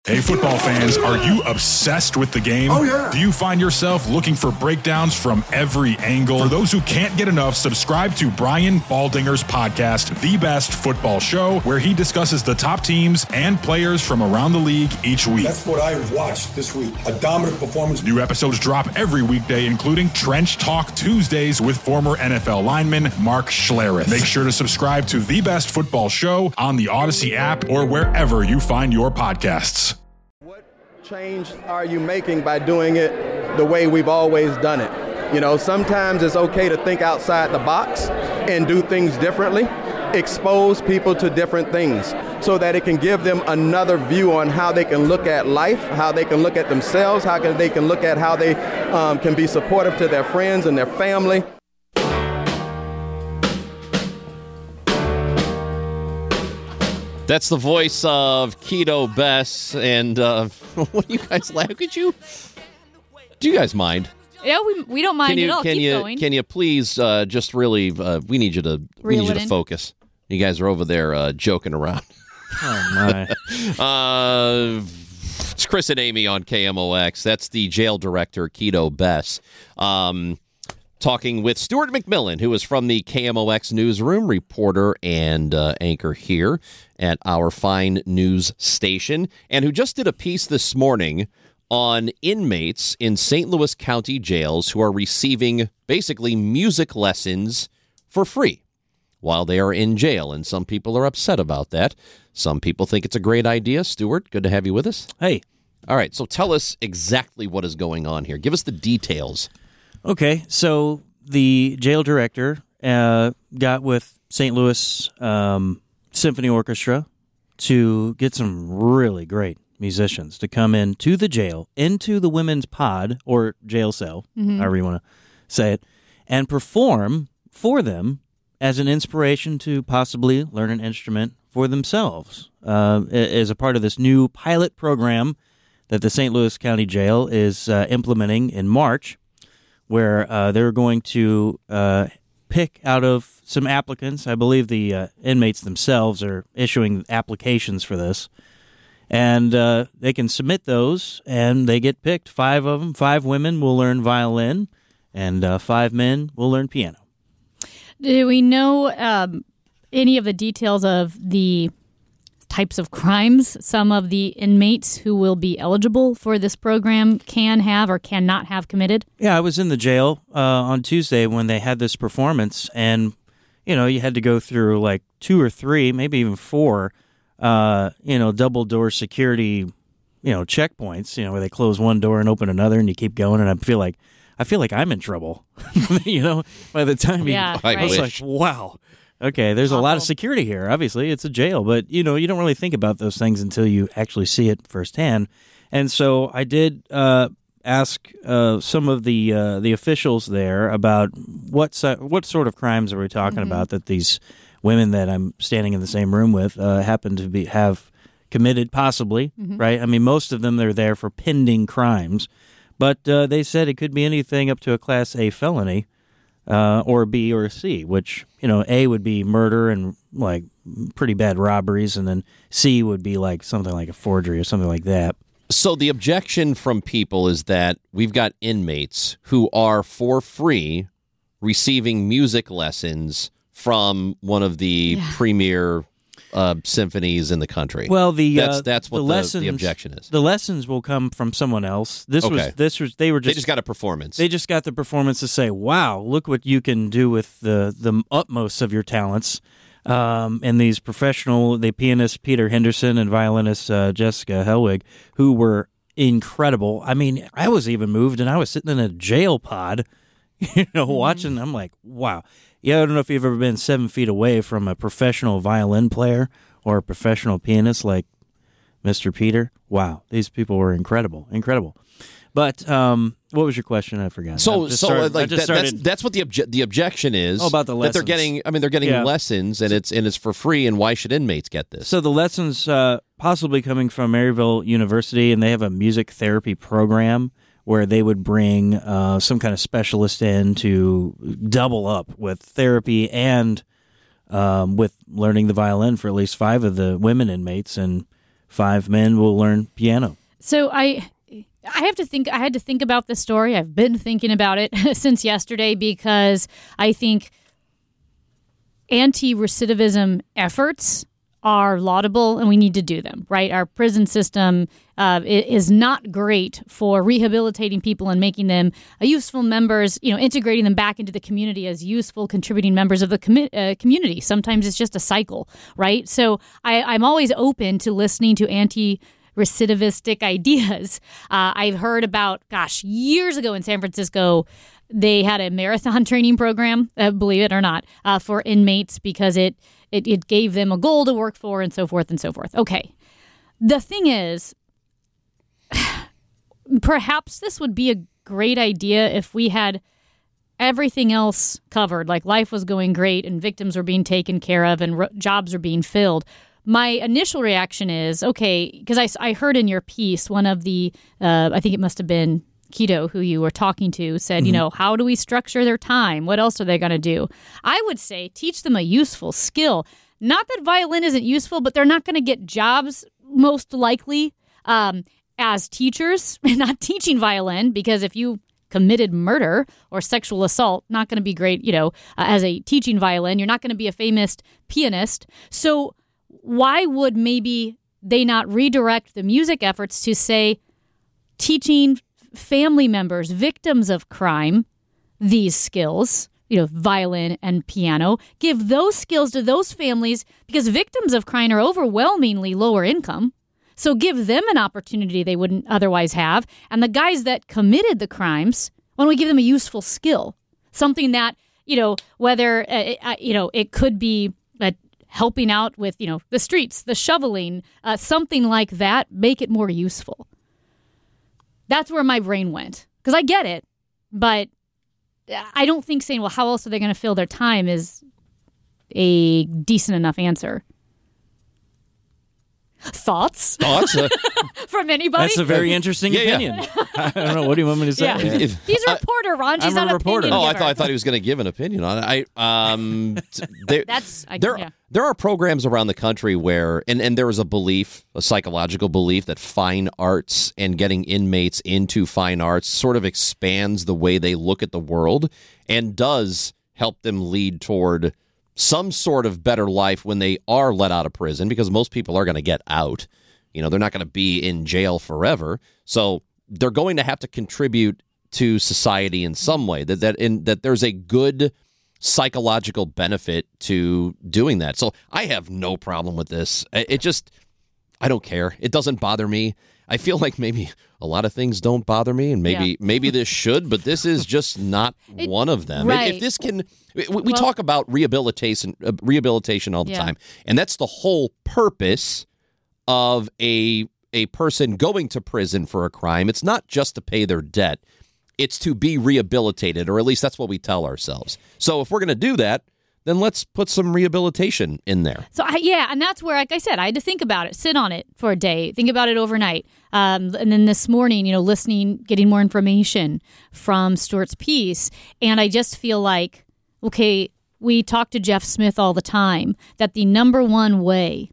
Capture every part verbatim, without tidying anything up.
Hey, football fans, are you obsessed with the game? Oh, yeah. Do you find yourself looking for breakdowns from every angle? For those who can't get enough, subscribe to Brian Baldinger's podcast, The Best Football Show, where he discusses the top teams and players from around the league each week. That's what I watched this week. A dominant performance. New episodes drop every weekday, including Trench Talk Tuesdays with former N F L lineman Mark Schlereth. Make sure to subscribe to The Best Football Show on the Odyssey app or wherever you find your podcasts. Change are you making by doing it the way we've always done it? You know, sometimes it's okay to think outside the box and do things differently, expose people to different things so that it can give them another view on how they can look at life, how they can look at themselves, how can they can look at how they um, can be supportive to their friends and their family. That's the voice of Keto Bess, and uh, what do you guys laugh? Could you? Do you guys mind? Yeah, we we don't mind can you, at all. Can Keep you going. can you please uh, just really? Uh, we need you to we Reel need you it to in. focus. You guys are over there uh, joking around. Oh my! uh, it's Chris and Amy on K M O X. That's the jail director, Keto Bess. Um, Talking with Stuart McMillan, who is from the K M O X newsroom, reporter and uh, anchor here at our fine news station, and who just did a piece this morning on inmates in Saint Louis County jails who are receiving basically music lessons for free while they are in jail. And some people are upset about that. Some people think it's a great idea. Stuart, good to have you with us. Hey. All right, so tell us exactly what is going on here. Give us the details. Okay, so the jail director uh, got with Saint Louis um, Symphony Orchestra to get some really great musicians to come into the jail, into the women's pod or jail cell, Mm-hmm. however you want to say it, and perform for them as an inspiration to possibly learn an instrument for themselves uh, as a part of this new pilot program that the Saint Louis County Jail is uh, implementing in March, where uh, they're going to uh, pick out of some applicants. I believe the uh, inmates themselves are issuing applications for this. And uh, they can submit those, and they get picked. Five of them, five women will learn violin, and uh, five men will learn piano. Do we know um, any of the details of the types of crimes some of the inmates who will be eligible for this program can have or cannot have committed? Yeah, I was in the jail uh, on Tuesday when they had this performance, and, you know, you had to go through like two or three, maybe even four, uh, you know, double-door security, you know, checkpoints, you know, where they close one door and open another, and you keep going, and I feel like I feel like I'm in trouble, you know, by the time you, Yeah, I I was wish. like, wow. Okay, there's a lot of Awful. security here. Obviously, it's a jail, but you know, you don't really think about those things until you actually see it firsthand. And so, I did uh, ask uh, some of the uh, the officials there about what so- what sort of crimes are we talking Mm-hmm. about that these women that I'm standing in the same room with uh, happen to be have committed, possibly. Mm-hmm. Right? I mean, most of them they're there for pending crimes, but uh, they said it could be anything up to a Class A felony. Uh, or a B or a C, which, you know, A would be murder and, like, pretty bad robberies, and then C would be, like, something like a forgery or something like that. So the objection from people is that we've got inmates who are for free receiving music lessons from one of the Yeah. premier uh, symphonies in the country. Well, the that's uh, that's what the, the, lessons, the objection is. The lessons will come from someone else. This Okay. was this was they were They just just got a performance. they just got the performance to say, "Wow, look what you can do with the the utmost of your talents." Um, and these professional, the pianist Peter Henderson and violinist uh, Jessica Helwig, who were incredible. I mean, I was even moved, and I was sitting in a jail pod, you know, watching. I'm like, wow. Yeah, I don't know if you've ever been seven feet away from a professional violin player or a professional pianist like Mister Peter. Wow, these people were incredible, incredible. But um, what was your question? I forgot. So, I just so started- uh, I like just that, that's started- that's what the obje- the objection is. Oh, about the that they're lessons. getting. I mean, they're getting Yeah. lessons, and it's and it's for free. And why should inmates get this? So the lessons uh, possibly coming from Maryville University, and they have a music therapy program where they would bring uh, some kind of specialist in to double up with therapy and um, with learning the violin for at least five of the women inmates and five men will learn piano. So I I have to think I had to think about this story. I've been thinking about it since yesterday because I think anti-recidivism efforts are laudable and we need to do them, right? Our prison system uh, is not great for rehabilitating people and making them uh, useful members, you know, integrating them back into the community as useful, contributing members of the com- uh, community. Sometimes it's just a cycle, right? So I, I'm always open to listening to anti-recidivistic ideas. Uh, I've heard about, gosh, years ago in San Francisco, they had a marathon training program, uh, believe it or not, uh, for inmates because it, it it gave them a goal to work for and so forth and so forth. Okay. The thing is, perhaps this would be a great idea if we had everything else covered, like life was going great and victims were being taken care of and ro- jobs are being filled. My initial reaction is, okay, because I, I heard in your piece, one of the, uh, I think it must have been Keto, who you were talking to, said, mm-hmm. you know, how do we structure their time? What else are they going to do? I would say teach them a useful skill. Not that violin isn't useful, but they're not going to get jobs most likely um, as teachers, not teaching violin, because if you committed murder or sexual assault, not going to be great, you know, uh, as a teaching violin. You're not going to be a famous pianist. So why would maybe they not redirect the music efforts to say teaching family members, victims of crime, these skills, you know, violin and piano, give those skills to those families because victims of crime are overwhelmingly lower income. So give them an opportunity they wouldn't otherwise have. And the guys that committed the crimes, why don't we give them a useful skill? Something that, you know, whether, uh, uh, you know, it could be uh, helping out with, you know, the streets, the shoveling, uh, something like that, make it more useful. That's where my brain went. Because I get it, but I don't think saying, well, how else are they going to fill their time is a decent enough answer. Thoughts? Thoughts? Uh, From anybody? That's a very interesting yeah, opinion. Yeah. I don't know. What do you want me to say? Yeah. If, He's a reporter, Ron. She's I'm a not reporter. opinion oh, I giver. thought I thought he was going to give an opinion on it. I um, t- there, That's I, there yeah. there are programs around the country where, and, and there is a belief, a psychological belief, that fine arts and getting inmates into fine arts sort of expands the way they look at the world and does help them lead toward some sort of better life when they are let out of prison, because most people are going to get out. You know, they're not going to be in jail forever. So they're going to have to contribute to society in some way, that that in that there's a good psychological benefit to doing that. So I have no problem with this. It just, I don't care. It doesn't bother me. I feel like maybe a lot of things don't bother me, and maybe Yeah. maybe this should, but this is just not It- one of them. right. If this can, we, we Well- talk about rehabilitation, uh, rehabilitation all the Yeah. time, and that's the whole purpose of a a person going to prison for a crime. It's not just to pay their debt. It's to be rehabilitated, or at least that's what we tell ourselves. So if we're going to do that, then let's put some rehabilitation in there. So, I, yeah, and that's where, like I said, I had to think about it, sit on it for a day, think about it overnight. Um, and then this morning, you know, listening, getting more information from Stuart's piece. And I just feel like, okay, we talk to Jeff Smith all the time, that the number one way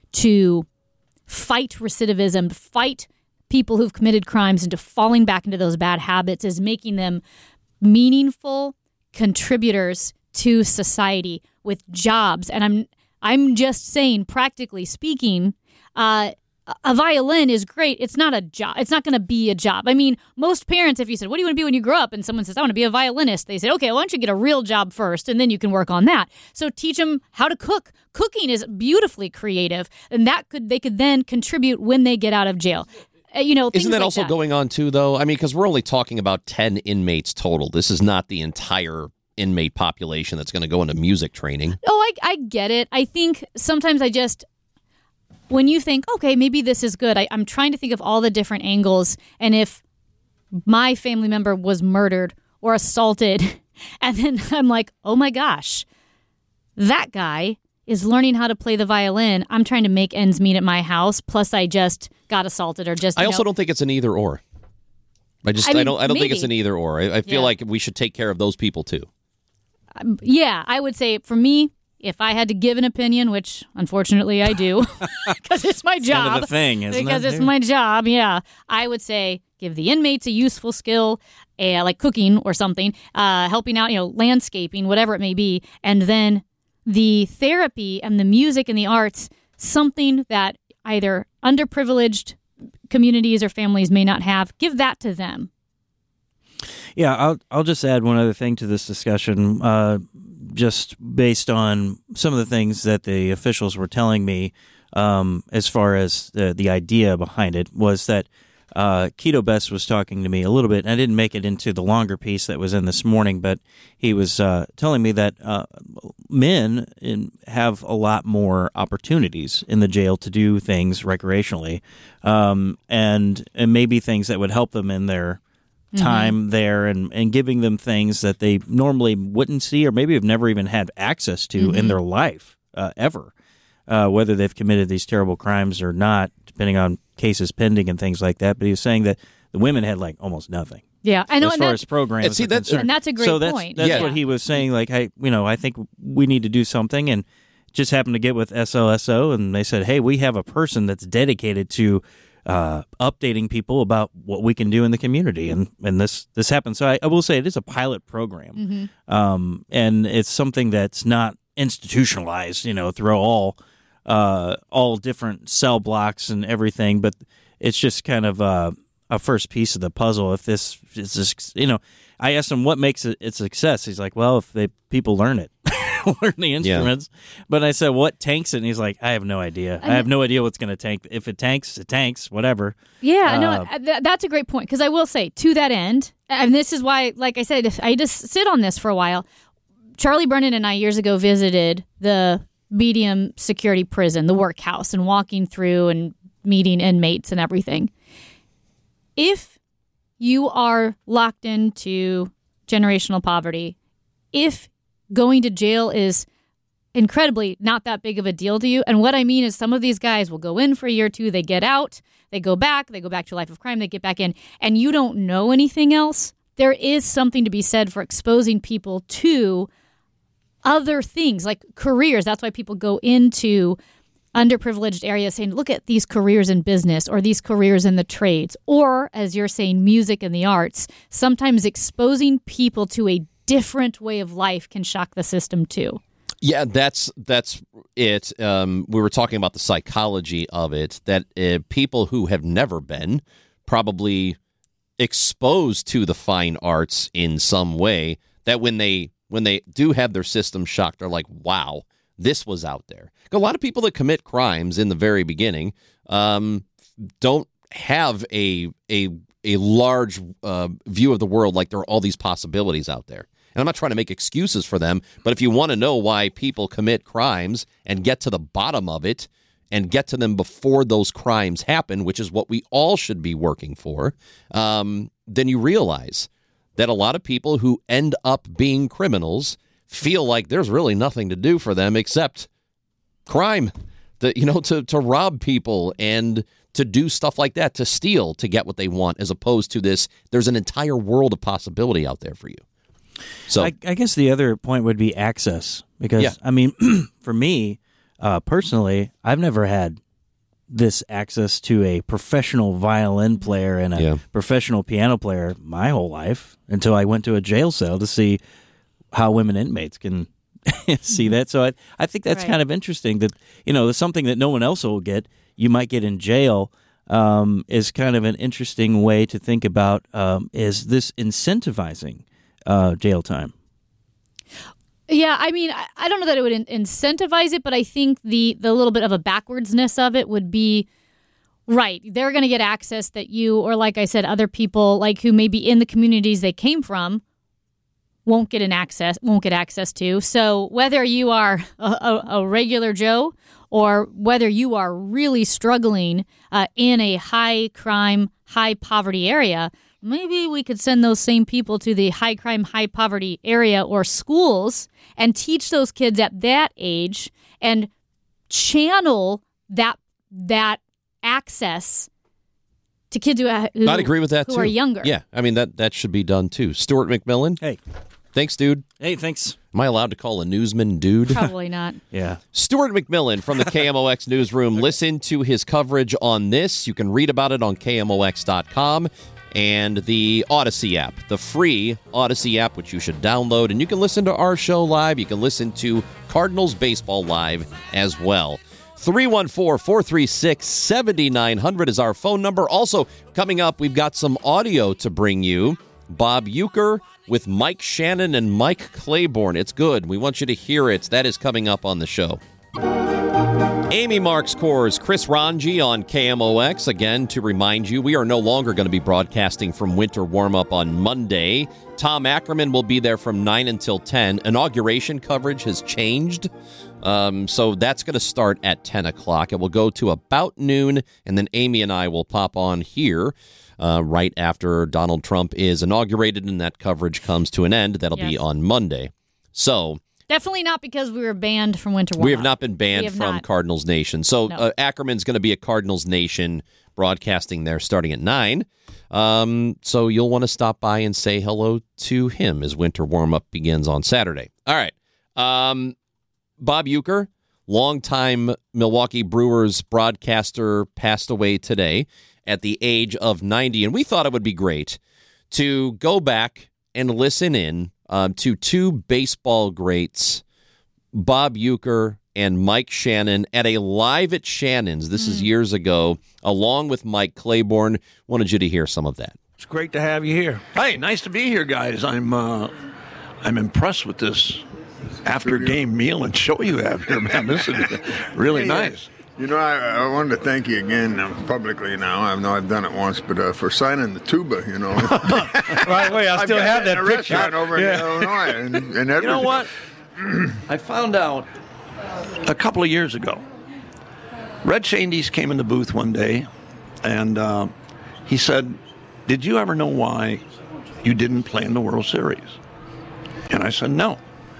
to fight recidivism, to fight people who've committed crimes into falling back into those bad habits is making them meaningful contributors to society with jobs. And I'm I'm just saying, practically speaking, uh, a violin is great. It's not a job. It's not going to be a job. I mean, most parents, if you said, what do you want to be when you grow up? And someone says, I want to be a violinist. They say, okay, why don't you get a real job first, and then you can work on that. So teach them how to cook. Cooking is beautifully creative, and that could they could then contribute when they get out of jail. Uh, you know, things Isn't that like also that. going on, too, though? I mean, because we're only talking about ten inmates total. This is not the entire inmate population that's going to go into music training. Oh, I, I get it. I think sometimes I just, when you think, okay, maybe this is good, I, I'm trying to think of all the different angles. And if my family member was murdered or assaulted, and then I'm like, oh my gosh, that guy is learning how to play the violin. I'm trying to make ends meet at my house. Plus, I just got assaulted or just. I you also know, don't think it's an either or. I just I I, mean, don't I don't think maybe. it's an either or. I, I feel Yeah. like we should take care of those people too. Yeah, I would say for me, if I had to give an opinion, which unfortunately I do, because it's my job. Kind of the thing, isn't because it? it's my job, yeah. I would say give the inmates a useful skill, uh, like cooking or something, uh, helping out, you know, landscaping, whatever it may be, and then the therapy and the music and the arts, something that either underprivileged communities or families may not have, give that to them. Yeah, I'll I'll just add one other thing to this discussion, uh, just based on some of the things that the officials were telling me, um, as far as the the idea behind it was that uh, Keto Best was talking to me a little bit. And I didn't make it into the longer piece that was in this morning, but he was uh, telling me that uh, men in, have a lot more opportunities in the jail to do things recreationally, um, and and maybe things that would help them in their time mm-hmm. there and, and giving them things that they normally wouldn't see or maybe have never even had access to mm-hmm. in their life uh, ever, uh, whether they've committed these terrible crimes or not, depending on cases pending and things like that. But he was saying that the women had like almost nothing. Yeah, I know. As and far that, as programs and see, are that's, concerned. and that's a great so that's, point. That's yeah. what he was saying. Like, I, you know, I think we need to do something, and just happened to get with S L S O, and they said, hey, we have a person that's dedicated to Uh, updating people about what we can do in the community, and, and this this happens. So I, I will say it is a pilot program, mm-hmm. um, and it's something that's not institutionalized, you know, through all uh, all different cell blocks and everything. But it's just kind of uh, a first piece of the puzzle. If this is, just, you know, I asked him what makes it a success. He's like, well, if they people learn it. learn the instruments. Yeah. But I said, what tanks it? And he's like, I have no idea. I, I have no idea what's going to tank. If it tanks, it tanks, whatever. Yeah, uh, no, th- that's a great point. Because I will say, to that end, and this is why, like I said, if I just sit on this for a while. Charlie Brennan and I years ago visited the medium security prison, the workhouse, and walking through and meeting inmates and everything. If you are locked into generational poverty, if going to jail is incredibly not that big of a deal to you. And what I mean is some of these guys will go in for a year or two, they get out, they go back, they go back to a life of crime, they get back in, and you don't know anything else. There is something to be said for exposing people to other things like careers. That's why people go into underprivileged areas saying, look at these careers in business or these careers in the trades. Or, as you're saying, music and the arts. Sometimes exposing people to a different way of life can shock the system too. Yeah, that's that's it. Um, we were talking about the psychology of it, that uh, people who have never been probably exposed to the fine arts in some way, that when they when they do have their system shocked, they're like, wow, this was out there. A lot of people that commit crimes in the very beginning um, don't have a a a large uh, view of the world, like there are all these possibilities out there. And I'm not trying to make excuses for them, but if you want to know why people commit crimes and get to the bottom of it and get to them before those crimes happen, which is what we all should be working for, um, then you realize that a lot of people who end up being criminals feel like there's really nothing to do for them except crime, the, you know, to, to rob people and to do stuff like that, to steal, to get what they want, as opposed to this, there's an entire world of possibility out there for you. So I, I guess the other point would be access, because, yeah. I mean, for me, uh, personally, I've never had this access to a professional violin player and a yeah. professional piano player my whole life until I went to a jail cell to see how women inmates can see that. So I, I think that's right. kind of interesting that, you know, something that no one else will get, you might get in jail, um, is kind of an interesting way to think about, um, is this incentivizing Uh, jail time? Yeah, I mean, I, I don't know that it would in- incentivize it, but I think the the little bit of a backwardsness of it would be right. They're going to get access that you, or like I said, other people like who may be in the communities they came from, won't get an access, won't get access to. So whether you are a, a, a regular Joe or whether you are really struggling uh, in a high crime, high poverty area, maybe we could send those same people to the high crime, high poverty area or schools and teach those kids at that age and channel that that access to kids who, who I'd agree with that who too. are younger. Yeah, I mean that that should be done too. Stuart McMillan. Hey. Thanks, dude. Hey, thanks. Am I allowed to call a newsman dude? Probably not. Yeah. Stuart McMillan from the K M O X newsroom. Listen to his coverage on this. You can read about it on K M O X dot com and the Odyssey app, the free Odyssey app, which you should download. And you can listen to our show live. You can listen to Cardinals baseball live as well. three one four, four three six, seven nine zero zero is our phone number. Also, coming up, we've got some audio to bring you. Bob Uecker with Mike Shannon and Mike Claiborne. It's good. We want you to hear it. That is coming up on the show. Amy Marks Coors, Chris Ranji on K M O X. Again, to remind you, we are no longer going to be broadcasting from winter warm-up on Monday. Tom Ackerman will be there from nine until ten. Inauguration coverage has changed, um, so that's going to start at ten o'clock. It will go to about noon, and then Amy and I will pop on here Uh, right after Donald Trump is inaugurated, and that coverage comes to an end. That'll yes. be on Monday. So definitely not because we were banned from winter warm-up. we have not been banned from not. Cardinals Nation. So no. uh, Ackerman's going to be at Cardinals Nation broadcasting there starting at nine. Um, so you'll want to stop by and say hello to him as winter warm-up begins on Saturday. All right. Um, Bob Uecker, longtime Milwaukee Brewers broadcaster, passed away today at the age of ninety. And we thought it would be great to go back and listen in um, to two baseball greats, Bob Uecker and Mike Shannon, at a Live at Shannon's. This mm. is years ago, along with Mike Claiborne. Wanted you to hear some of that. It's great to have you here. Hey, nice to be here, guys. I'm uh, I'm impressed with this after-game meal and show you have here, man. This is really yeah, nice. You know, I, I wanted to thank you again uh, publicly now. I know I've done it once, but uh, for signing the tuba, you know. Right away, I still have that, that picture. restaurant over yeah. in Illinois. And, and you know what? I found out a couple of years ago. Red Shandies came in the booth one day, and uh, he said, "Did you ever know why you didn't play in the World Series?" And I said, "No."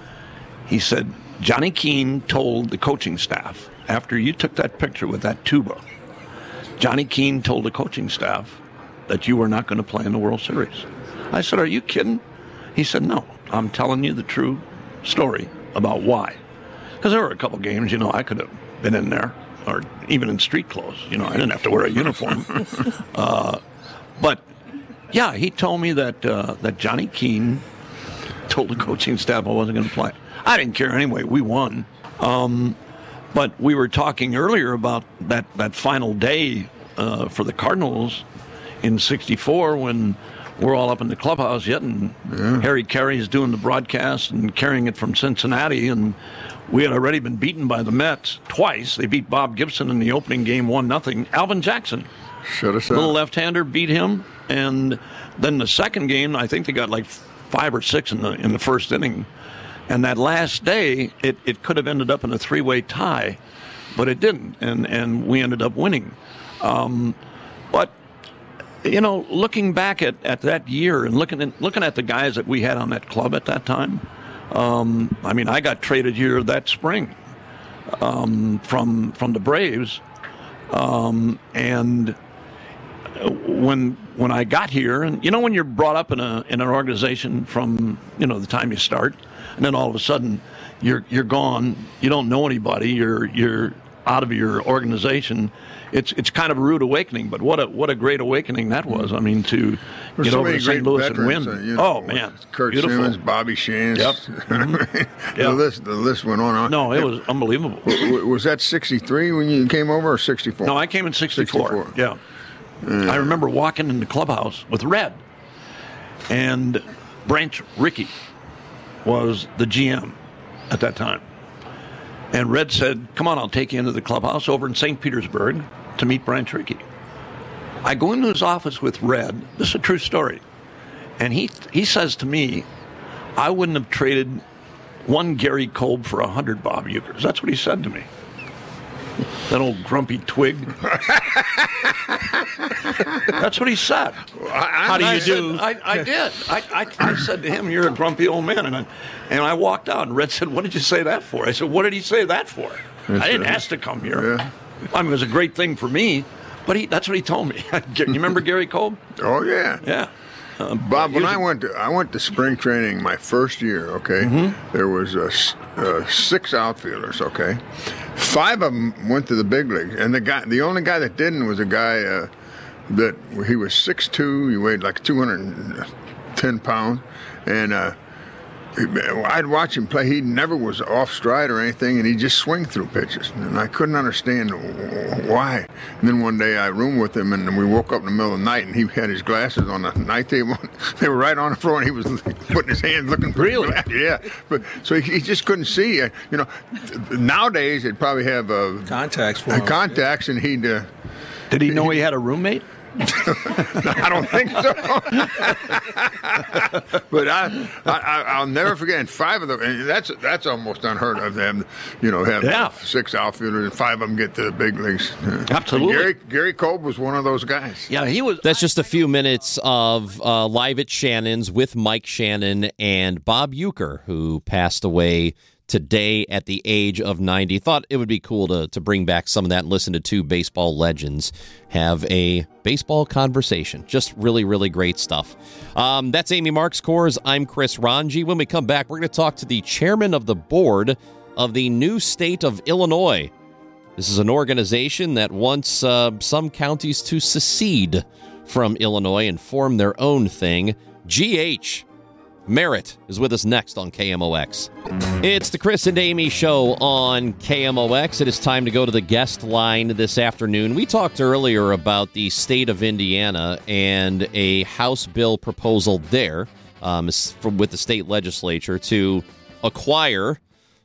He said, "Johnny Keane told the coaching staff, after you took that picture with that tuba, Johnny Keane told the coaching staff that you were not going to play in the World Series." I said, "Are you kidding?" He said, "No, I'm telling you the true story about why." Because there were a couple games, you know, I could have been in there, or even in street clothes. You know, I didn't have to wear a uniform. uh, but, yeah, he told me that uh, that Johnny Keane told the coaching staff I wasn't going to play. I didn't care anyway. We won. Um, but we were talking earlier about that, that final day uh, for the Cardinals in sixty-four when we're all up in the clubhouse yet, and yeah. Harry Carey's doing the broadcast and carrying it from Cincinnati, and we had already been beaten by the Mets twice. They beat Bob Gibson in the opening game one nothing. Alvin Jackson, Shut us little out. left-hander, beat him, and then the second game, I think they got like five or six in the in the first inning. And that last day, it, it could have ended up in a three-way tie, but it didn't, and, and we ended up winning. Um, but, you know, looking back at, at that year and looking at, looking at the guys that we had on that club at that time, um, I mean, I got traded here that spring um, from from the Braves, um, and when when I got here, and you know, when you're brought up in a in an organization from, you know, the time you start, and then all of a sudden you're you're gone, you don't know anybody, you're you're out of your organization. It's it's kind of a rude awakening, but what a what a great awakening that was. I mean, to There's get so over many to Saint great Louis and veterans, win. uh, you know, oh man, Kurt beautiful. Simmons, Bobby Shantz. Yep. Mm-hmm. the Yep. list the list went on. No, it was unbelievable. W- was that sixty-three when you came over, or sixty-four? No, I came in sixty-four. sixty-four. Yeah. yeah. I remember walking in the clubhouse with Red, and Branch Rickey was the G M at that time. And Red said, "Come on, I'll take you into the clubhouse over in Saint Petersburg to meet Branch Rickey." I go into his office with Red. This is a true story. And he he says to me, "I wouldn't have traded one Gary Kolb for a hundred Bob Ueckers." That's what he said to me. That old grumpy twig. That's what he said. I, How do I you said, do? I, I did. I, I, I said to him, "You're a grumpy old man." And I, and I walked out, and Red said, "What did you say that for?" I said, "What did he say that for?" That's I didn't right. ask to come here. Yeah. I mean, it was a great thing for me, but he, that's what he told me. You remember Gary Kolb? Oh, yeah. Yeah. Uh, Bob, when I went to I went to spring training my first year, okay, mm-hmm. there was uh, uh, six outfielders, okay, five of them went to the big leagues, and the guy, the only guy that didn't was a guy uh, that he was six two, he weighed like two hundred ten pounds, and uh, I'd watch him play. He never was off stride or anything, and he'd just swing through pitches. And I couldn't understand why. And then one day I roomed with him, and we woke up in the middle of the night, and he had his glasses on the night table. They were right on the floor, and he was putting his hands looking for really? Glass. Yeah. But so he, he just couldn't see. You know, nowadays they'd probably have uh, contacts for uh, him. Contacts, and he'd. Uh, Did he know he had a roommate? I don't think so. But I, I, I'll never forget. And five of them, and that's that's almost unheard of. Them, you know, have yeah. six outfielders, and five of them get to the big leagues. Absolutely. And Gary Gary Kolb was one of those guys. Yeah, he was. That's just a few minutes of uh, Live at Shannon's with Mike Shannon and Bob Uecker, who passed away today at the age of ninety. Thought it would be cool to to bring back some of that and listen to two baseball legends have a baseball conversation. Just really, really great stuff. Um, that's Amy Marks Coors. I'm Chris Ranji. When we come back, we're going to talk to the chairman of the board of the new state of Illinois. This is an organization that wants uh, some counties to secede from Illinois and form their own thing. G H Merritt is with us next on K M O X. It's the Chris and Amy Show on K M O X. It is time to go to the guest line this afternoon. We talked earlier about the state of Indiana and a House bill proposal there um, from, with the state legislature to acquire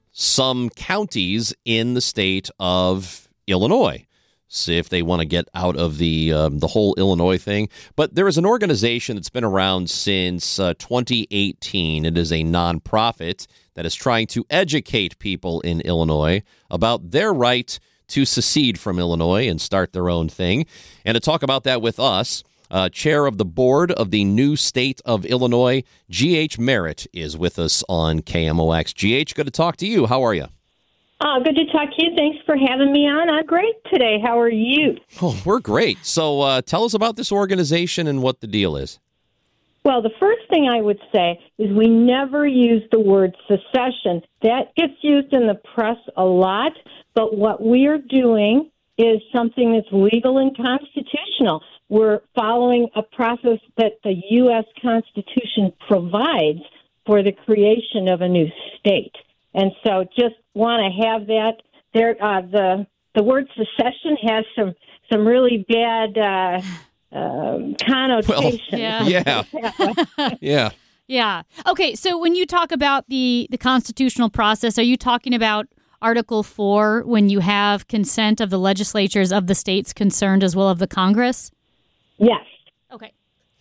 some counties in the state of Illinois. See if they want to get out of the um, the whole Illinois thing. But there is an organization that's been around since uh, twenty eighteen. It is a nonprofit that is trying to educate people in Illinois about their right to secede from Illinois and start their own thing. And to talk about that with us, uh, chair of the board of the new state of Illinois, G H Merritt, is with us on K M O X. G H, good to talk to you. How are you? Oh, good to talk to you. Thanks for having me on. I'm great today. How are you? Oh, we're great. So uh, tell us about this organization and what the deal is. Well, the first thing I would say is we never use the word secession. That gets used in the press a lot, but what we're doing is something that's legal and constitutional. We're following a process that the U S Constitution provides for the creation of a new state. And so just want to have that there. Uh, the the word secession has some, some really bad uh, uh, connotations. Well, yeah. Yeah. yeah. Yeah. Okay, so when you talk about the, the constitutional process, are you talking about Article four when you have consent of the legislatures of the states concerned as well as the Congress? Yes. Okay.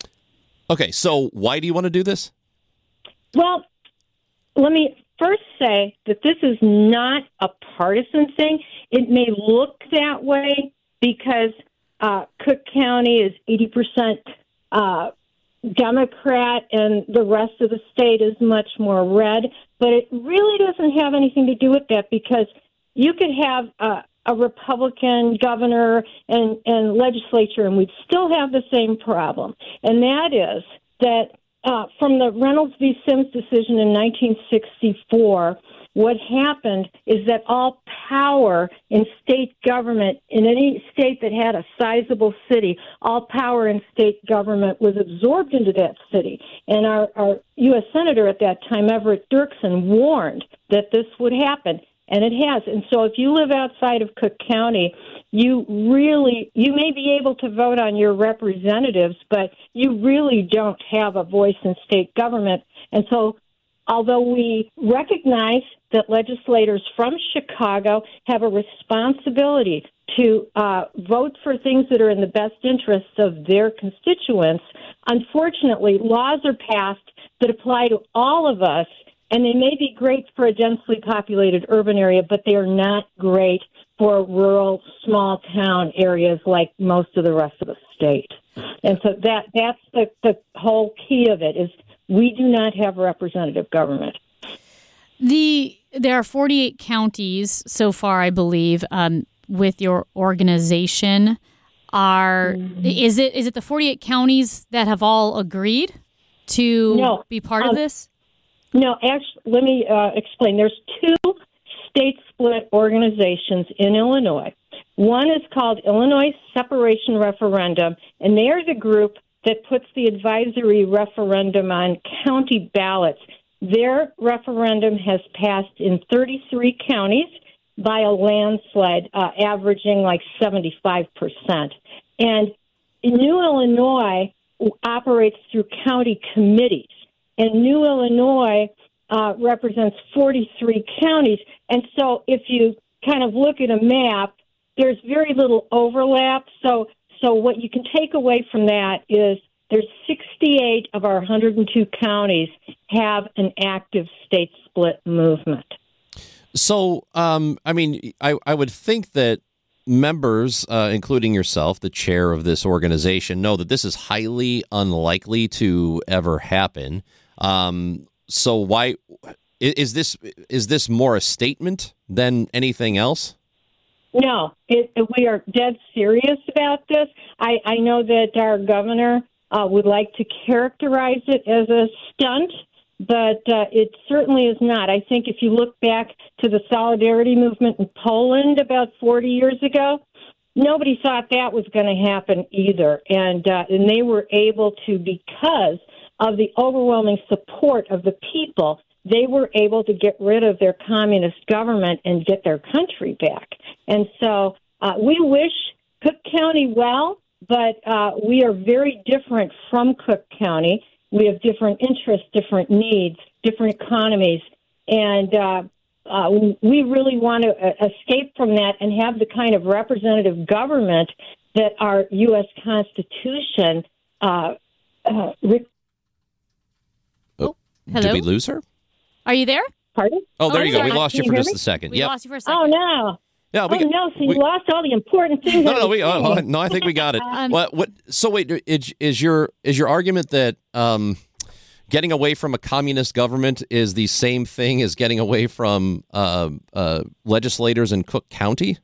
Okay, so why do you want to do this? Well, let me first say that this is not a partisan thing. It may look that way because uh, Cook County is eighty percent uh, Democrat and the rest of the state is much more red, but it really doesn't have anything to do with that because you could have a, a Republican governor and, and legislature and we'd still have the same problem, and that is that Uh, from the Reynolds v. Sims decision in nineteen sixty-four, what happened is that all power in state government, in any state that had a sizable city, all power in state government was absorbed into that city. And our, our U S Senator at that time, Everett Dirksen, warned that this would happen, and it has. And so if you live outside of Cook County, you really, you may be able to vote on your representatives, but you really don't have a voice in state government. And so although we recognize that legislators from Chicago have a responsibility to uh, vote for things that are in the best interests of their constituents, unfortunately, laws are passed that apply to all of us, and they may be great for a densely populated urban area, but they are not great for rural, small-town areas like most of the rest of the state. And so that that's the, the whole key of it, is we do not have representative government. The There are forty-eight counties so far, I believe, um, with your organization. are is it is it the forty-eight counties that have all agreed to no, be part um, of this? No, actually, let me uh, explain. There's two state split organizations in Illinois. One is called Illinois Separation Referendum, and they are the group that puts the advisory referendum on county ballots. Their referendum has passed in thirty-three counties by a landslide, uh, averaging like seventy-five percent. And New Illinois operates through county committees, and New Illinois uh, represents forty-three counties. And so if you kind of look at a map, there's very little overlap. So, so what you can take away from that is there's sixty-eight of our one hundred two counties have an active state split movement. So, um, I mean, I, I would think that members, uh, including yourself, the chair of this organization, know that this is highly unlikely to ever happen. Um, so why is this is this more a statement than anything else? No, it, we are dead serious about this. I, I know that our governor uh, would like to characterize it as a stunt, but uh, it certainly is not. I think if you look back to the Solidarity movement in Poland about forty years ago, nobody thought that was going to happen either. And, uh, and they were able to, because of the overwhelming support of the people, they were able to get rid of their communist government and get their country back. And so uh, we wish Cook County well, but uh, we are very different from Cook County. We have different interests, different needs, different economies, and uh, uh, we really want to uh, escape from that and have the kind of representative government that our U S Constitution uh, uh, re- oh, hello? Did we lose her? Are you there? Pardon? Oh, there oh, you go. We lost you, you for just me? a second. We yep. lost you for a second. Oh, no. Yeah, we oh, got, no, so you we, lost all the important things. No, no, no, we, oh, no, I think we got it. Um, what, what, so wait, is, is your is your argument that um, getting away from a communist government is the same thing as getting away from uh, uh, legislators in Cook County?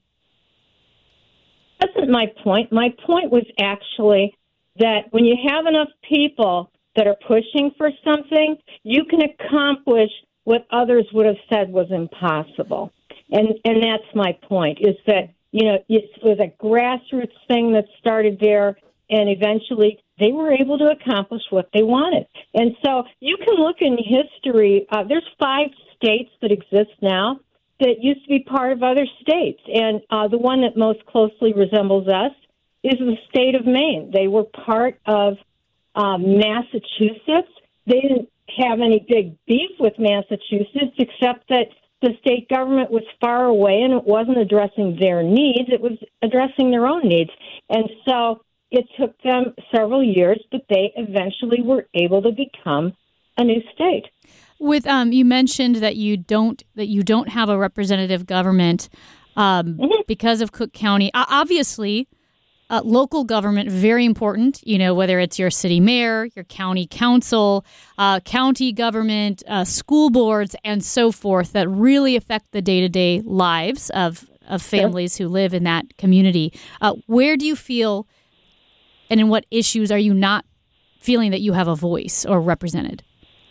That's not my point. My point was actually that when you have enough people that are pushing for something, you can accomplish what others would have said was impossible. And and that's my point, is that, you know, it was a grassroots thing that started there, and eventually they were able to accomplish what they wanted. And so you can look in history. Uh, there's five states that exist now that used to be part of other states. And uh, the one that most closely resembles us is the state of Maine. They were part of um, Massachusetts. They didn't have any big beef with Massachusetts, except that the state government was far away and it wasn't addressing their needs. It was addressing their own needs. And so it took them several years, but they eventually were able to become a new state. With um, you mentioned that you don't that you don't have a representative government um, mm-hmm. because of Cook County. Uh, obviously, uh, local government very important. You know, whether it's your city mayor, your county council, uh, county government, uh, school boards, and so forth that really affect the day to day lives of of families who live in that community. Uh, where do you feel, and in what issues are you not feeling that you have a voice or represented?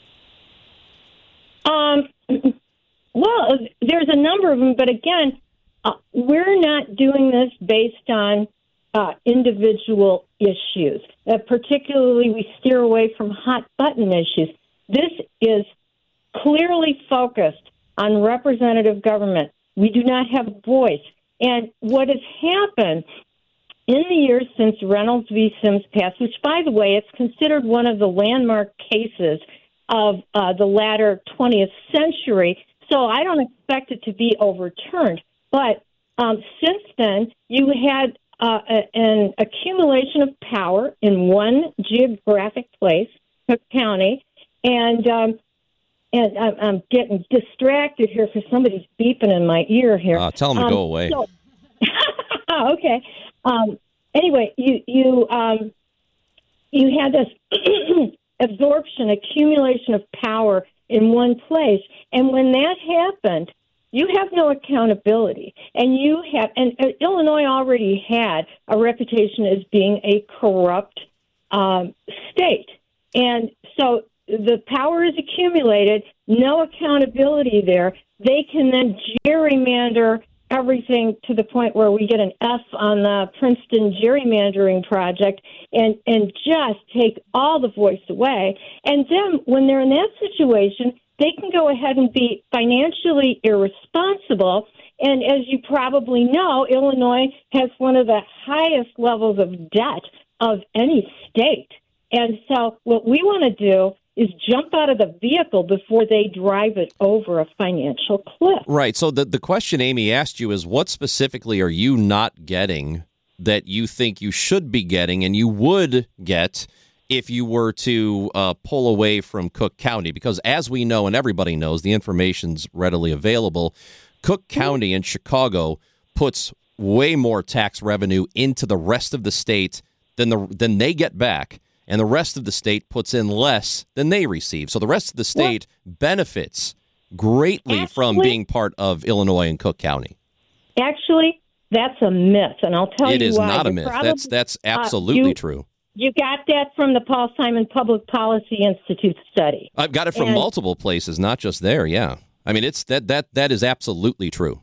Um, well, there's a number of them, but again, uh, we're not doing this based on uh, individual issues. Uh, particularly, we steer away from hot button issues. This is clearly focused on representative government. We do not have a voice. And what has happened in the years since Reynolds v. Sims passed, which, by the way, it's considered one of the landmark cases of uh, the latter twentieth century, so I don't expect it to be overturned. But um, since then, you had uh, a, an accumulation of power in one geographic place, Cook County, and um, and I'm, I'm getting distracted here because somebody's beeping in my ear here. Uh, tell them to um, go away. So, okay. Um, anyway, you you um, you had this absorption, accumulation of power in one place. And when that happened, you have no accountability, and you have, and uh, Illinois already had a reputation as being a corrupt um, state, and so the power is accumulated, no accountability there. They can then gerrymander everything to the point where we get an F on the Princeton gerrymandering project and, and just take all the voice away. And then when they're in that situation, they can go ahead and be financially irresponsible. And as you probably know, Illinois has one of the highest levels of debt of any state. And so what we want to do is jump out of the vehicle before they drive it over a financial cliff. Right. So the, the question Amy asked you is, what specifically are you not getting that you think you should be getting and you would get if you were to uh, pull away from Cook County? Because as we know, and everybody knows, the information's readily available, Cook County and Chicago puts way more tax revenue into the rest of the state than the than they get back. And the rest of the state puts in less than they receive. So the rest of the state what? benefits greatly actually, from being part of Illinois and Cook County. Actually, that's a myth, and I'll tell it you why. It is not You're a myth. Probably, that's that's absolutely uh, you, true. You got that from the Paul Simon Public Policy Institute study. I've got it from and, multiple places, not just there, yeah. I mean, it's that that that is absolutely true.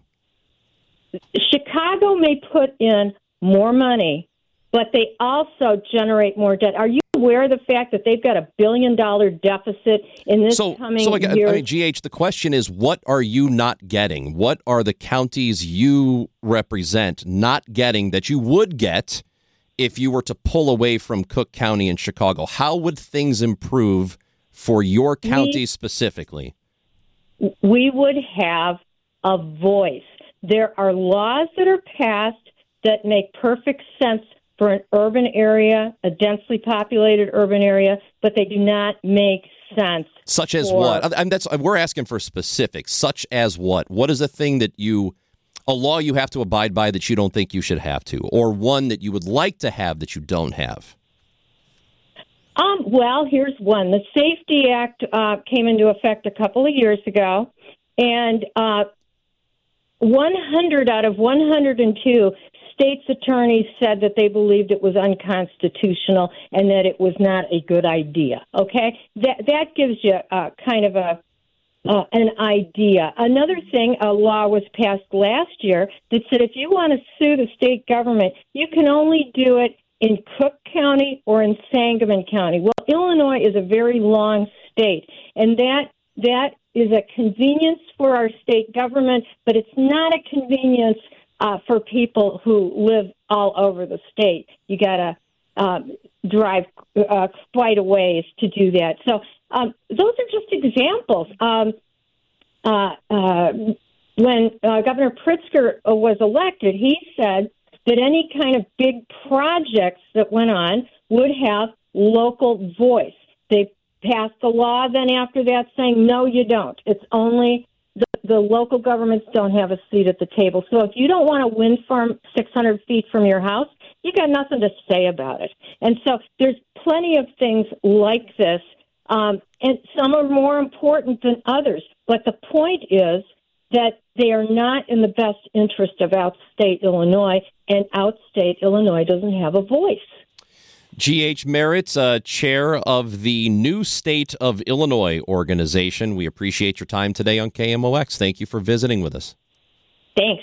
Chicago may put in more money, but they also generate more debt. Are you aware of the fact that they've got a billion dollar deficit in this so, coming so I, year? I mean, G H, the question is, what are you not getting? What are the counties you represent not getting that you would get if you were to pull away from Cook County and Chicago? How would things improve for your county we, specifically? We would have a voice. There are laws that are passed that make perfect sense for an urban area, a densely populated urban area, but they do not make sense. Such as for, what? I mean, that's we're asking for specifics. Such as what? What is a thing that you, a law you have to abide by that you don't think you should have to, or one that you would like to have that you don't have? Um. Well, here's one. The Safety Act uh, came into effect a couple of years ago, and uh, one hundred out of one hundred two state's attorneys said that they believed it was unconstitutional and that it was not a good idea. Okay, that that gives you uh, kind of a uh, an idea. Another thing, a law was passed last year that said if you want to sue the state government, you can only do it in Cook County or in Sangamon County. Well, Illinois is a very long state, and that that is a convenience for our state government, but it's not a convenience Uh, for people who live all over the state. You got to um, drive uh, quite a ways to do that. So um, those are just examples. Um, uh, uh, when uh, Governor Pritzker was elected, he said that any kind of big projects that went on would have local voice. They passed a law then after that saying, no, you don't. It's only The, the local governments don't have a seat at the table. So if you don't want a wind farm six hundred feet from your house, you got nothing to say about it. And so there's plenty of things like this, um, and some are more important than others. But the point is that they are not in the best interest of outstate Illinois, and outstate Illinois doesn't have a voice. G H Merritt, uh, chair of the New State of Illinois organization. We appreciate your time today on K M O X. Thank you for visiting with us. Thanks.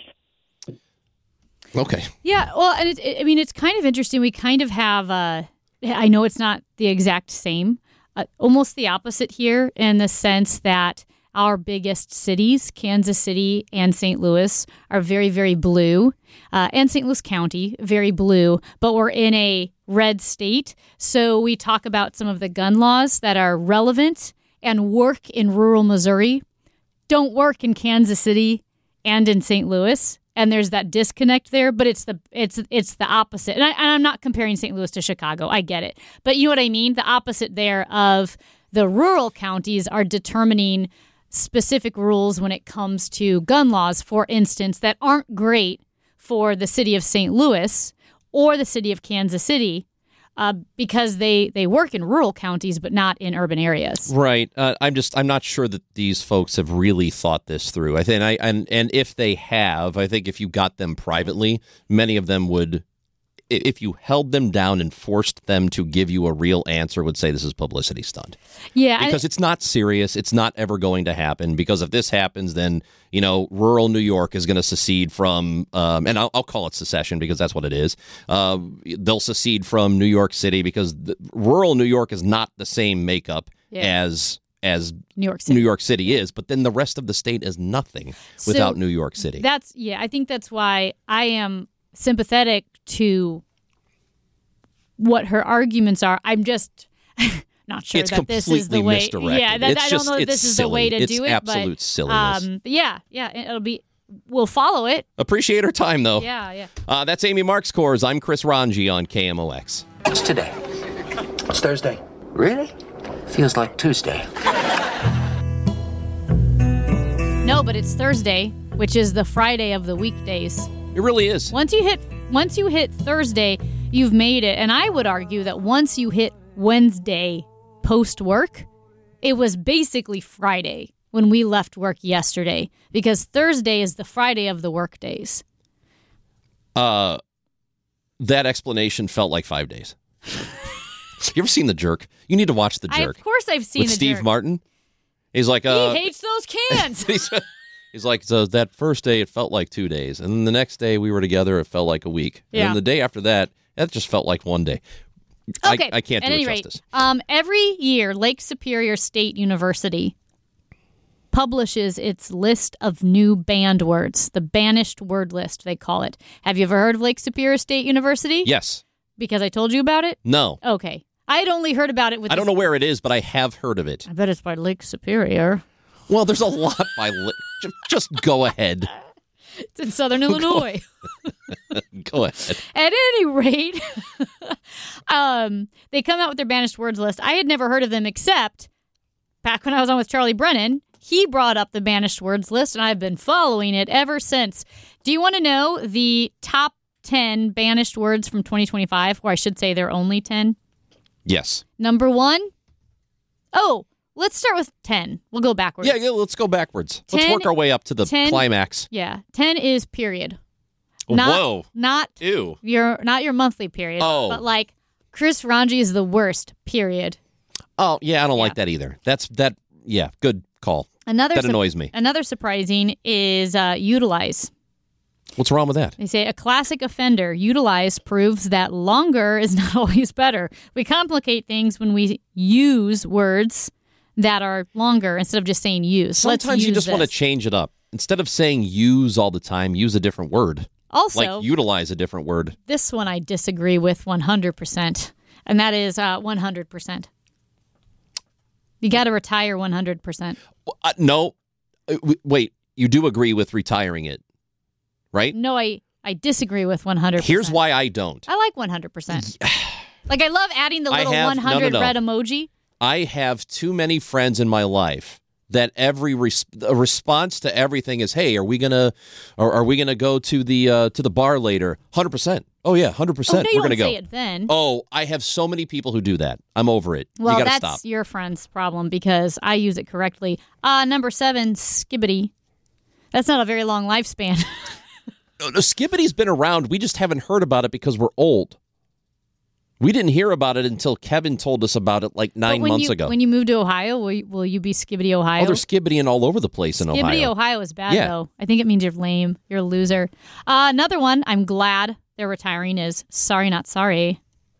Okay. Yeah, well, and it, it, I mean, it's kind of interesting. We kind of have, uh, I know it's not the exact same, uh, almost the opposite here in the sense that our biggest cities, Kansas City and Saint Louis, are very, very blue, uh, and Saint Louis County, very blue, but we're in a red state. So we talk about some of the gun laws that are relevant and work in rural Missouri, don't work in Kansas City and in Saint Louis. And there's that disconnect there, but it's the it's it's the opposite. And, I, and I'm not comparing Saint Louis to Chicago. I get it. But you know what I mean? The opposite there of the rural counties are determining specific rules when it comes to gun laws, for instance, that aren't great for the city of Saint Louis or the city of Kansas City, uh, because they, they work in rural counties but not in urban areas. Right. Uh, I'm just I'm not sure that these folks have really thought this through. I think I and and if they have, I think if you got them privately, many of them would. If you held them down and forced them to give you a real answer, would say this is publicity stunt. Yeah, because I, it's not serious. It's not ever going to happen. Because if this happens, then you know, rural New York is going to secede from, um, and I'll, I'll call it secession because that's what it is. Uh, they'll secede from New York City because the, rural New York is not the same makeup yeah. as as New York City. New York City is. But then the rest of the state is nothing so without New York City. That's yeah. I think that's why I am sympathetic to what her arguments are. I'm just not sure it's that this is the way. Misdirected. Yeah, that, it's I just, don't know if this is silly. the way to it's do it. Absolute but, silliness. Um, but yeah, yeah, it'll be. We'll follow it. Appreciate her time, though. Yeah, yeah. Uh, that's Amy Marks Kors. I'm Chris Ranji on K M O X. What's today? It's Thursday. Really? Feels like Tuesday. No, but it's Thursday, which is the Friday of the weekdays. It really is. Once you hit once you hit Thursday, you've made it. And I would argue that once you hit Wednesday post work, it was basically Friday when we left work yesterday, because Thursday is the Friday of the work days. Uh, that explanation felt like five days. You ever seen The Jerk? You need to watch The Jerk. I, of course I've seen With The Steve Jerk. Martin. He's like, uh, he hates those cans. he's, he's like, so that first day it felt like two days, and then the next day we were together, it felt like a week, Yeah. and then the day after that, that just felt like one day. Okay. I, I can't At do any it rate, justice. Um, every year, Lake Superior State University publishes its list of new banned words, the banished word list, they call it. Have you ever heard of Lake Superior State University? Yes. Because I told you about it? No. Okay. I had only heard about it with I don't this- know where it is, but I have heard of it. I bet it's by Lake Superior. Well, there's a lot by Lake. Just, just go ahead. It's in southern Illinois. Go ahead. At any rate, um, they come out with their banished words list. I had never heard of them except back when I was on with Charlie Brennan. He brought up the banished words list, and I've been following it ever since. Do you want to know the top ten banished words from twenty twenty-five, or I should say there are only ten? Yes. Number one? Oh, let's start with ten. We'll go backwards. Yeah, yeah, let's go backwards. Let's ten, work our way up to the ten, climax. Yeah. ten is period. Not, Whoa. Not Ew. your not your monthly period. Oh. But like Chris Ranji is the worst, period. Oh, yeah, I don't Yeah. like that either. That's that yeah, good call. Another that su- annoys me. Another surprising is uh, utilize. What's wrong with that? They say a classic offender, utilize, proves that longer is not always better. We complicate things when we use words that are longer instead of just saying use. Let's Sometimes you use just want to this. change it up. Instead of saying use all the time, use a different word. Also, like utilize a different word. This one I disagree with one hundred percent, and that is uh, one hundred percent. You got to retire one hundred percent. Uh, no. Uh, w- wait, you do agree with retiring it, right? No, I, I disagree with one hundred percent. Here's why I don't. I like one hundred percent. Like, I love adding the I little have- one hundred no, no, no. red emoji. I have too many friends in my life that every res- a response to everything is, "Hey, are we gonna, or are we gonna go to the uh, to the bar later?" Hundred percent. Oh yeah, hundred Oh, percent. no, you We're don't gonna say go. it then. Oh, I have so many people who do that. I'm over it. Well, you gotta that's stop. your friend's problem because I use it correctly. Uh, number seven, skibbity. That's not a very long lifespan. No, no, Skibbity's been around. We just haven't heard about it because we're old. We didn't hear about it until Kevin told us about it like nine But when months you, ago. When you move to Ohio, will you, will you be skibbity Ohio? Oh, they're skibbitying all over the place in Skibbity Ohio. Ohio is bad, Yeah. though. I think it means you're lame. You're a loser. Uh, another one I'm glad they're retiring is sorry, not sorry.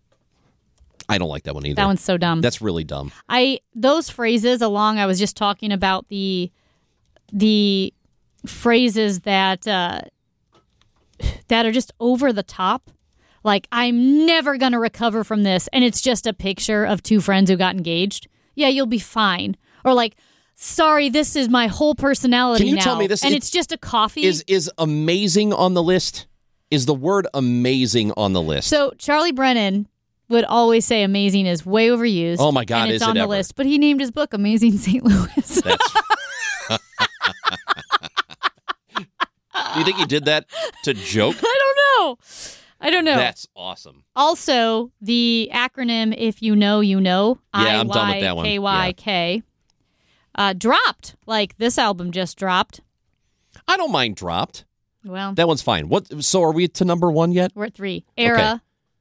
I don't like that one either. That one's so dumb. That's really dumb. I those phrases along. I was just talking about the the phrases that uh, that are just over the top. Like, I'm never gonna recover from this, and it's just a picture of two friends who got engaged. Yeah, you'll be fine. Or like, sorry, this is my whole personality Can you now, tell me this- and it- it's just a coffee. Is is amazing on the list? Is the word amazing on the list? So Charlie Brennan would always say amazing is way overused. Oh, my God, and it's is it on the ever. list. But he named his book Amazing Saint Louis. That's... Do you think he did that to joke? I don't know. I don't know. That's awesome. Also, the acronym If You Know, You Know. Yeah, I'm done with that one. I Y K Y K. Uh, dropped. Like, this album just dropped. I don't mind dropped. Well, that one's fine. What? So are we to number one yet? We're at three. Era. Okay.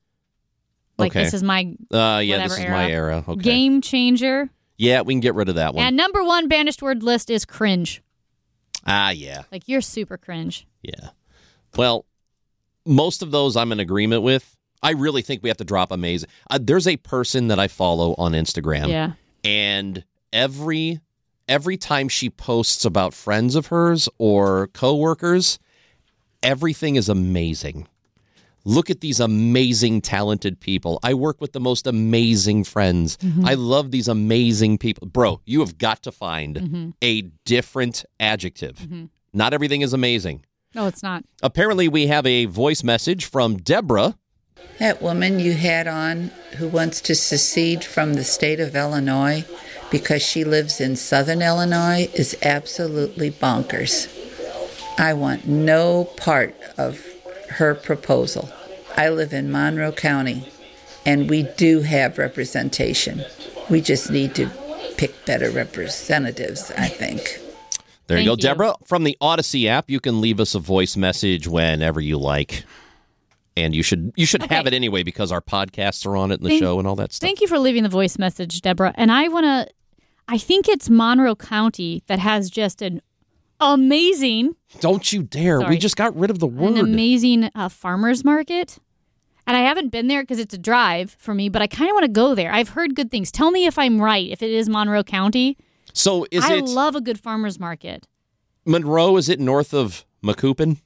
Like, okay. this is my Uh, yeah, this is era. my era. Okay. Game Changer. Yeah, we can get rid of that one. And number one banished word list is cringe. Ah, yeah. Like, you're super cringe. Yeah. Well, most of those I'm in agreement with. I really think we have to drop amazing. Uh, there's a person that I follow on Instagram. Yeah. And every every time she posts about friends of hers or coworkers, everything is amazing. Look at these amazing, talented people. I work with the most amazing friends. Mm-hmm. I love these amazing people. Bro, you have got to find Mm-hmm. a different adjective. Mm-hmm. Not everything is amazing. No, it's not. Apparently, we have a voice message from Deborah. That woman you had on who wants to secede from the state of Illinois because she lives in southern Illinois is absolutely bonkers. I want no part of her proposal. I live in Monroe County, and we do have representation. We just need to pick better representatives, I think. There Thank you go, you. Deborah. From the Odyssey app, you can leave us a voice message whenever you like. And you should you should Okay. have it anyway because our podcasts are on it and the Thank- show and all that stuff. Thank you for leaving the voice message, Deborah. And I want to, I think it's Monroe County that has just an amazing, Don't you dare. Sorry. We just got rid of the word. an amazing uh, farmer's market. And I haven't been there because it's a drive for me, but I kind of want to go there. I've heard good things. Tell me if I'm right, if it is Monroe County. So is I it love a good farmer's market. Monroe? Is it north of Macoupin?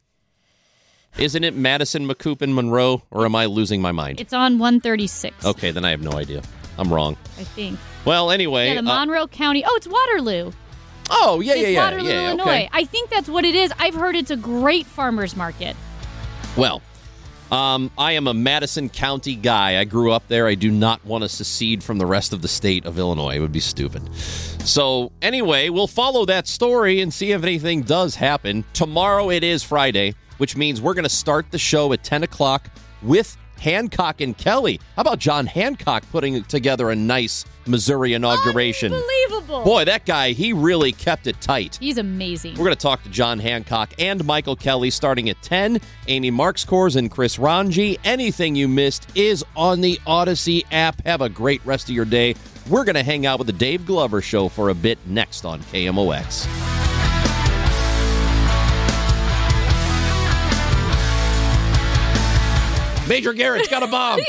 Isn't it Madison, Macoupin, Monroe? Or am I losing my mind? It's on one thirty-six, Okay, then I have no idea. I'm wrong. I think. Well, anyway. Yeah, the uh, Monroe County. Oh, it's Waterloo. oh, yeah, yeah, it's yeah. Waterloo, yeah, Illinois. okay. I think that's what it is. I've heard it's a great farmer's market. Well, um, I am a Madison County guy. I grew up there. I do not want to secede from the rest of the state of Illinois. It would be stupid. So, anyway, we'll follow that story and see if anything does happen. Tomorrow it is Friday, which means we're going to start the show at ten o'clock with Hancock and Kelly. How about John Hancock putting together a nice Missouri inauguration? Unbelievable. Boy, that guy, he really kept it tight. He's amazing. We're going to talk to John Hancock and Michael Kelly starting at ten. Amy Markscores and Chris Ranji. Anything you missed is on the Odyssey app. Have a great rest of your day. We're going to hang out with the Dave Glover Show for a bit next on K M O X. Major Garrett's got a bomb.